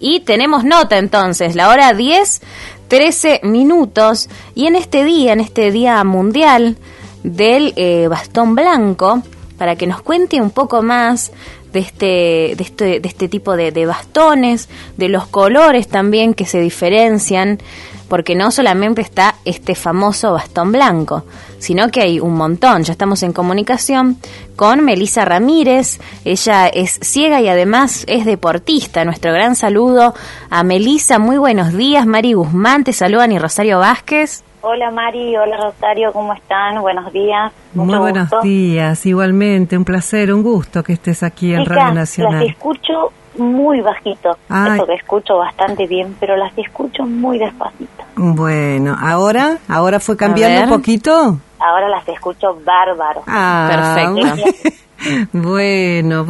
Y tenemos nota entonces, la hora 10:13, y en este día mundial del bastón blanco, para que nos cuente un poco más de este tipo de bastones, de los colores también que se diferencian, porque no solamente está este famoso bastón blanco, sino que hay un montón. Ya estamos en comunicación con Melisa Ramírez. Ella es ciega y además es deportista. Nuestro gran saludo a Melisa. Muy buenos días. Mari Guzmán te saludan y Rosario Vázquez. Hola Mari, hola Rosario, ¿cómo están? Buenos días. Muy buenos días, igualmente, un placer, un gusto que estés aquí en Radio Nacional. Las escucho muy bajito, eso que escucho bastante bien, pero las escucho muy despacito. Bueno, ¿ahora fue cambiando un poquito? Ahora las escucho bárbaro. Perfecto. Bueno.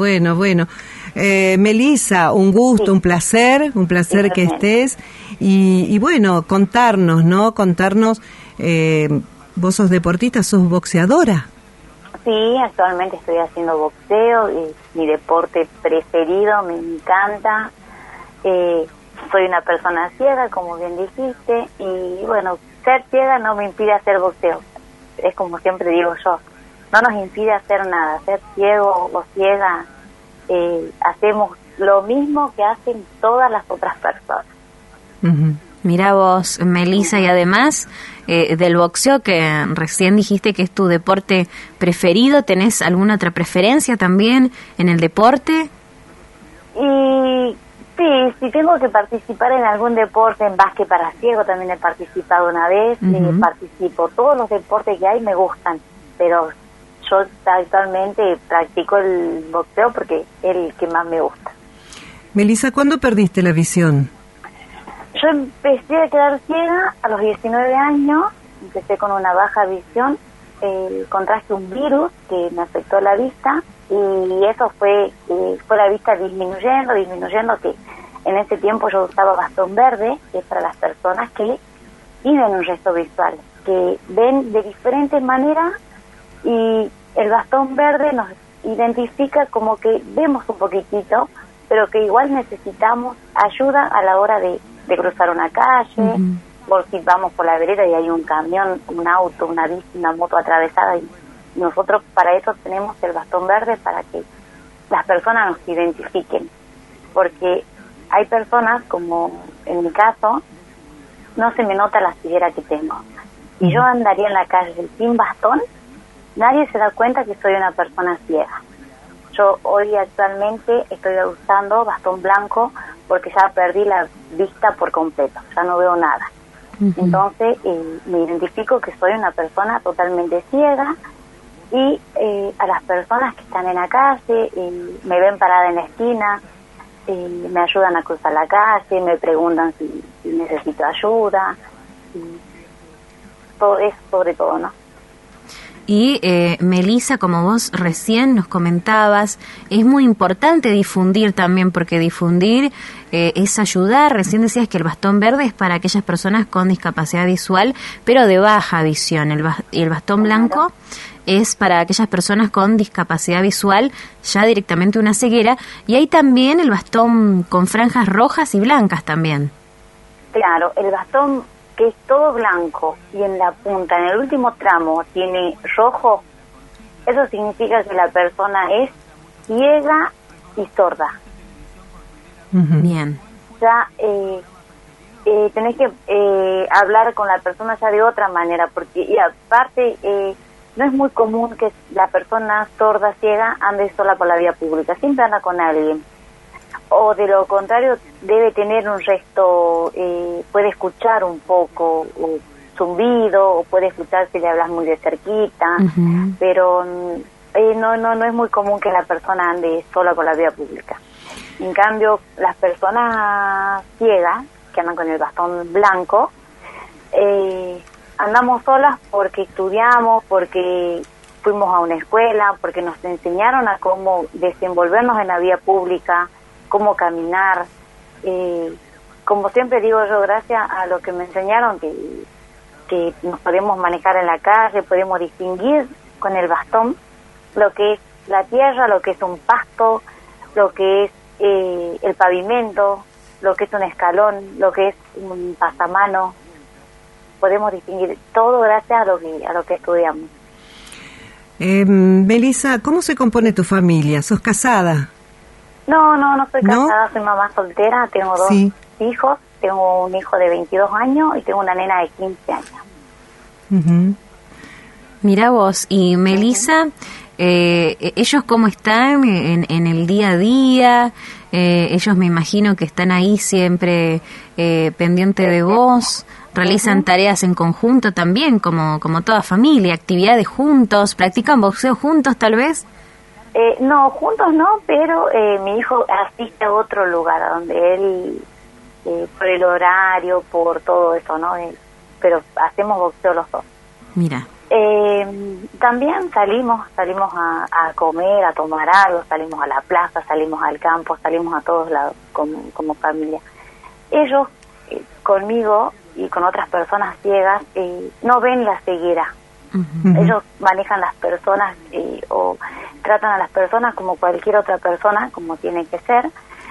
Melisa, un gusto, sí. un placer que estés. Y bueno, contarnos, vos sos deportista, sos boxeadora. Sí, actualmente estoy haciendo boxeo, es mi deporte preferido, me encanta. Soy una persona ciega, como bien dijiste, y bueno, ser ciega no me impide hacer boxeo. Es como siempre digo yo, no nos impide hacer nada, ser ciego o ciega, hacemos lo mismo que hacen todas las otras personas. Uh-huh. Mira vos, Melisa, y además del boxeo, que recién dijiste que es tu deporte preferido, ¿tenés alguna otra preferencia también en el deporte? Y sí, si tengo que participar en algún deporte, en básquet para ciego también he participado una vez, participo, todos los deportes que hay me gustan, pero yo actualmente practico el boxeo porque es el que más me gusta. Melisa, ¿cuándo perdiste la visión? Yo empecé a quedar ciega a los 19 años, empecé con una baja visión, contraje un virus que me afectó la vista y eso fue la vista disminuyendo, que en ese tiempo yo usaba bastón verde, que es para las personas que tienen un resto visual, que ven de diferentes maneras y el bastón verde nos identifica como que vemos un poquitito, pero que igual necesitamos ayuda a la hora de cruzar una calle, por si vamos por la vereda y hay un camión, un auto, una bici, una moto atravesada, y nosotros para eso tenemos el bastón verde, para que las personas nos identifiquen, porque hay personas, como en mi caso, no se me nota la ceguera que tengo. Si yo andaría en la calle sin bastón, nadie se da cuenta que soy una persona ciega. Yo hoy actualmente estoy usando bastón blanco porque ya perdí la vista por completo, ya no veo nada. Entonces me identifico que soy una persona totalmente ciega y a las personas que están en la calle me ven parada en la esquina, me ayudan a cruzar la calle, me preguntan si necesito ayuda, todo eso sobre todo, ¿no? Y Melisa, como vos recién nos comentabas, es muy importante difundir también, porque difundir es ayudar. Recién decías que el bastón verde es para aquellas personas con discapacidad visual, pero de baja visión. Y el bastón blanco es para aquellas personas con discapacidad visual, ya directamente una ceguera. Y hay también el bastón con franjas rojas y blancas también. Claro, el bastón que es todo blanco y en la punta, en el último tramo, tiene rojo, eso significa que la persona es ciega y sorda. Bien. Ya tenés que hablar con la persona ya de otra manera, porque y aparte no es muy común que la persona sorda, ciega, ande sola por la vía pública, siempre anda con alguien. O de lo contrario, debe tener un resto, puede escuchar un poco, o zumbido, o puede escuchar si le hablas muy de cerquita, pero no es muy común que la persona ande sola por la vía pública. En cambio, las personas ciegas, que andan con el bastón blanco, andamos solas porque estudiamos, porque fuimos a una escuela, porque nos enseñaron a cómo desenvolvernos en la vía pública, cómo caminar, como siempre digo yo, gracias a lo que me enseñaron, que nos podemos manejar en la calle, podemos distinguir con el bastón lo que es la tierra, lo que es un pasto, lo que es el pavimento, lo que es un escalón, lo que es un pasamano. Podemos distinguir todo gracias a lo que estudiamos. Melissa, ¿cómo se compone tu familia? ¿Sos casada? No soy casada, soy mamá soltera, tengo 2 hijos, tengo un hijo de 22 años y tengo una nena de 15 años. Uh-huh. Mira vos, y Melissa, ¿ellos cómo están en el día a día? Ellos me imagino que están ahí siempre pendiente de vos. ¿Realizan tareas en conjunto también, como toda familia, actividades juntos? ¿Practican boxeo juntos tal vez? No, juntos no, pero mi hijo asiste a otro lugar, a donde él, por el horario, por todo eso, ¿no? Pero hacemos boxeo los dos. Mira. También salimos a comer, a tomar algo, salimos a la plaza, salimos al campo, salimos a todos lados como familia. Ellos, conmigo y con otras personas ciegas, no ven la ceguera. Uh-huh. Ellos manejan las personas o tratan a las personas como cualquier otra persona, como tiene que ser.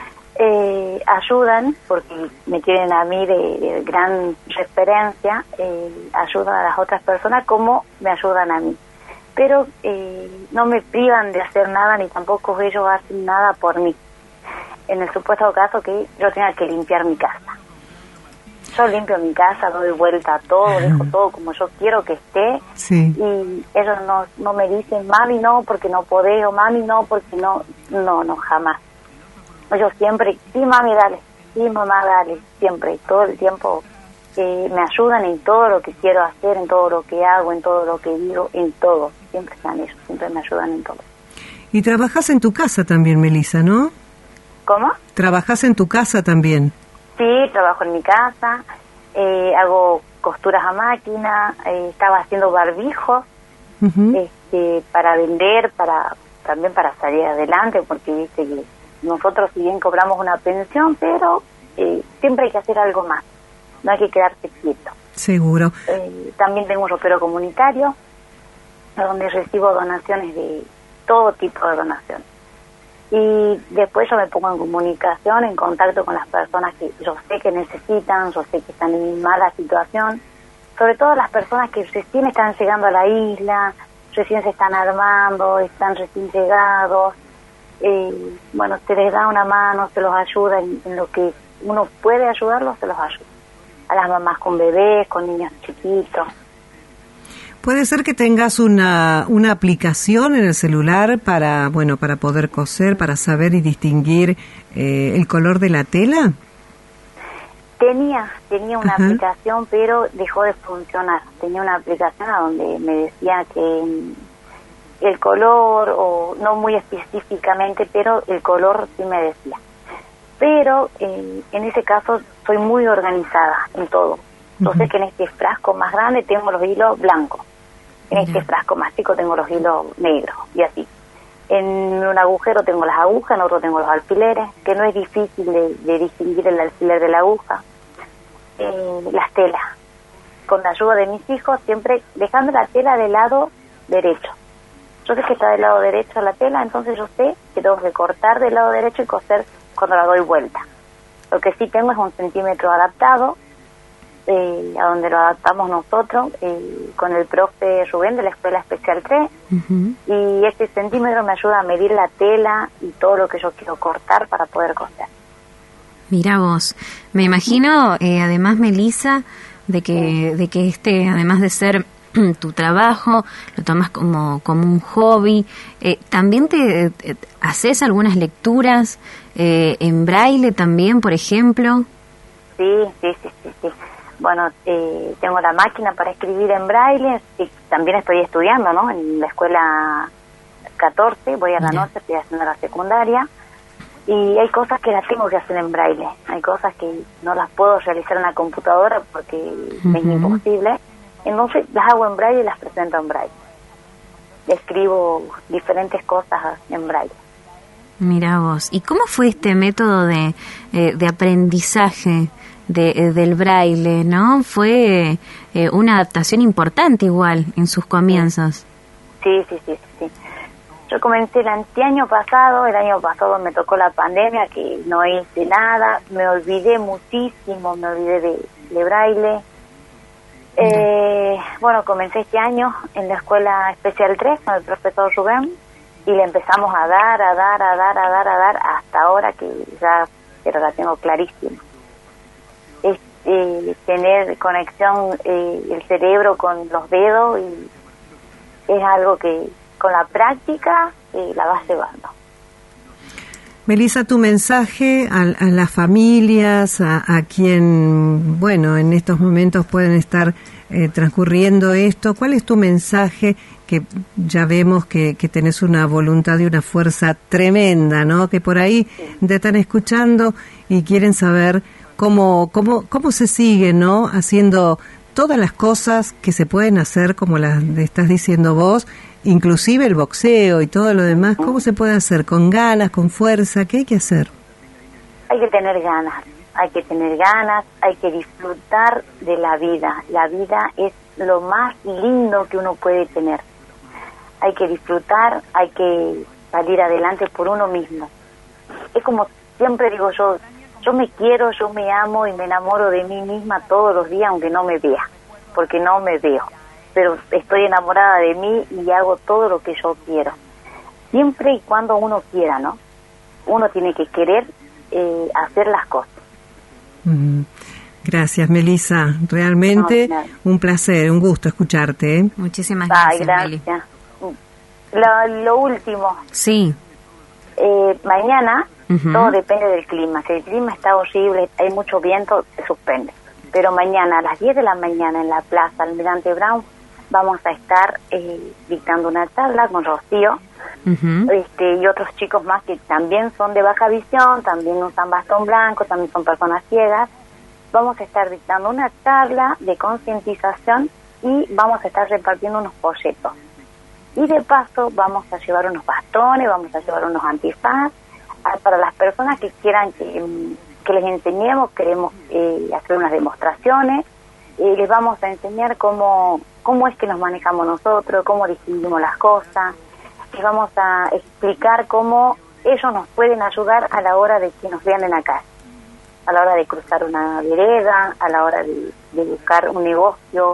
Ayudan, porque me tienen a mí de gran referencia, ayudan a las otras personas como me ayudan a mí. Pero no me privan de hacer nada, ni tampoco ellos hacen nada por mí. En el supuesto caso que yo tenga que limpiar mi casa. Yo limpio mi casa, doy vuelta a todo, dejo todo como yo quiero que esté. Sí. Y ellos no me dicen, mami, no, porque no podés, o mami, no, porque no, jamás. Ellos siempre, sí, mami, dale, sí, mamá, dale, siempre, todo el tiempo me ayudan en todo lo que quiero hacer, en todo lo que hago, en todo lo que digo, en todo. Siempre están ellos, siempre me ayudan en todo. Y trabajas en tu casa también, Melissa, ¿no? ¿Cómo? ¿Trabajas en tu casa también? Sí, trabajo en mi casa, hago costuras a máquina, estaba haciendo barbijos, uh-huh, para vender, también para salir adelante, porque viste que nosotros si bien cobramos una pensión, pero siempre hay que hacer algo más, no hay que quedarse quieto. Seguro. También tengo un ropero comunitario, donde recibo donaciones de todo tipo de donaciones. Y después yo me pongo en comunicación, en contacto con las personas que yo sé que necesitan, yo sé que están en mala situación, sobre todo las personas que recién están llegando a la isla, recién se están armando, están recién llegados. Bueno, se les da una mano, se los ayuda en lo que uno puede ayudarlos, se los ayuda. A las mamás con bebés, con niños chiquitos. ¿Puede ser que tengas una aplicación en el celular para poder coser, para saber y distinguir el color de la tela? Tenía una aplicación, pero dejó de funcionar. Tenía una aplicación a donde me decía que el color, o no muy específicamente, pero el color sí me decía. Pero en ese caso soy muy organizada en todo. Yo sé que en este frasco más grande tengo los hilos blancos, en este frasco más chico tengo los hilos negros, y así. En un agujero tengo las agujas, en otro tengo los alfileres, que no es difícil de distinguir el alfiler de la aguja. Las telas, con la ayuda de mis hijos, siempre dejando la tela del lado derecho. Yo sé que está del lado derecho la tela, entonces yo sé que tengo que cortar del lado derecho y coser cuando la doy vuelta. Lo que sí tengo es un centímetro adaptado, a donde lo adaptamos nosotros, con el profe Rubén de la Escuela Especial 3, uh-huh, y este centímetro me ayuda a medir la tela y todo lo que yo quiero cortar para poder coser. Mira vos, me imagino, además, Melissa, de que además de ser tu trabajo, lo tomas como un hobby, también te haces algunas lecturas en braille también, por ejemplo. Sí. Bueno, tengo la máquina para escribir en braille, y también estoy estudiando, ¿no? En la escuela 14, voy a la noche, estoy haciendo la secundaria, y hay cosas que las tengo que hacer en braille, hay cosas que no las puedo realizar en la computadora porque uh-huh, es imposible, entonces las hago en braille y las presento en braille. Escribo diferentes cosas en braille. Mirá vos, ¿y cómo fue este método de aprendizaje del braille, no? Fue una adaptación importante igual en sus comienzos. Sí. Yo comencé el año pasado me tocó la pandemia, que no hice nada, me olvidé muchísimo, me olvidé de braille. Bueno, comencé este año en la escuela especial 3 con el profesor Rubén y le empezamos a dar hasta ahora que pero la tengo clarísima. Es tener conexión el cerebro con los dedos y es algo que con la práctica la vas llevando. Melissa, tu mensaje a las familias, a quien, bueno, en estos momentos pueden estar transcurriendo esto, ¿cuál es tu mensaje? Que ya vemos que tenés una voluntad y una fuerza tremenda, ¿no? Que por ahí te están escuchando y quieren saber cómo se sigue, ¿no? Haciendo todas las cosas que se pueden hacer, como las estás diciendo vos, inclusive el boxeo y todo lo demás. ¿Cómo se puede hacer? ¿Con ganas, con fuerza? ¿Qué hay que hacer? Hay que tener ganas, hay que disfrutar de la vida. La vida es lo más lindo que uno puede tener. Hay que disfrutar, hay que salir adelante por uno mismo. Es como siempre digo yo me quiero, yo me amo y me enamoro de mí misma todos los días, aunque no me vea, porque no me veo. Pero estoy enamorada de mí y hago todo lo que yo quiero. Siempre y cuando uno quiera, ¿no? Uno tiene que querer hacer las cosas. Gracias, Melissa. Realmente un placer, un gusto escucharte, ¿eh? Muchísimas gracias, gracias. Lo último. Sí. Mañana todo depende del clima. Si el clima está horrible, hay mucho viento, se suspende. Pero mañana a las 10 de la mañana en la Plaza Almirante Brown vamos a estar dictando una charla con Rocío y otros chicos más que también son de baja visión, también usan bastón blanco, también son personas ciegas. Vamos a estar dictando una charla de concientización y vamos a estar repartiendo unos folletos. Y de paso vamos a llevar unos bastones, vamos a llevar unos antifaz para las personas que quieran que les enseñemos. Queremos hacer unas demostraciones, les vamos a enseñar cómo es que nos manejamos nosotros, cómo distinguimos las cosas, les vamos a explicar cómo ellos nos pueden ayudar a la hora de que nos vean en la calle, a la hora de cruzar una vereda, a la hora de buscar un negocio,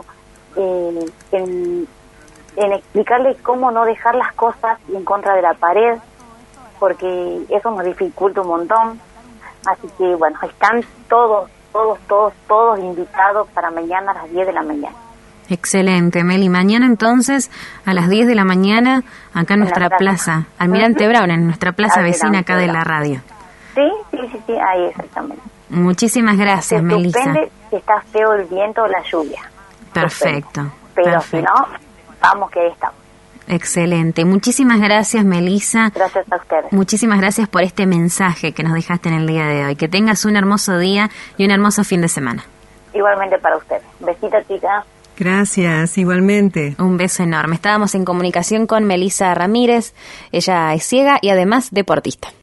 en explicarles cómo no dejar las cosas en contra de la pared, porque eso nos dificulta un montón. Así que, bueno, están todos invitados para mañana a las 10 de la mañana. Excelente, Meli. Mañana entonces a las 10 de la mañana acá en nuestra plaza Almirante Brown, en nuestra plaza vecina acá de la radio. Sí, ahí exactamente. Muchísimas gracias, Melissa. Depende si está feo el viento o la lluvia. Perfecto. Pero si no, vamos que ahí estamos. Excelente. Muchísimas gracias, Melissa. Gracias a ustedes. Muchísimas gracias por este mensaje que nos dejaste en el día de hoy. Que tengas un hermoso día y un hermoso fin de semana. Igualmente para ustedes. Besita, chicas. Gracias, igualmente. Un beso enorme. Estábamos en comunicación con Melissa Ramírez. Ella es ciega y además deportista.